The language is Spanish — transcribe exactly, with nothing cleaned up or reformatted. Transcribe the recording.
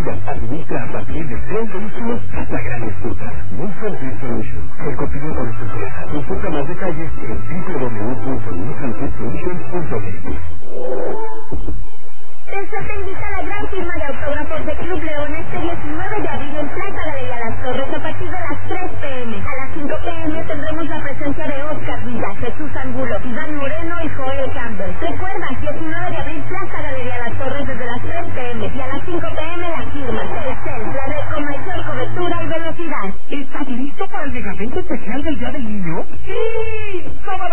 Social administra a partir de tres vehículos hasta grandes frutas. Nissan Fleet Solutions. El copiloto de tu empresa. Consulta más detalles en w w w punto nissan fleet solutions punto net. Telcel te invita a la gran firma de autógrafos de Club León este diecinueve de abril en Plaza Galería Las Torres a partir de las tres pe eme. A las cinco pe eme tendremos la presencia de Oscar Villa, Jesús Angulo, Iván Moreno y Joel Campbell. Recuerda, diecinueve de abril, Plaza Galería Las Torres desde las tres pe eme y a las cinco pe eme la firma. Telcel, la red con mayor cobertura y velocidad. ¿Estás listo para el megamento especial del Día del Niño? ¡Sí!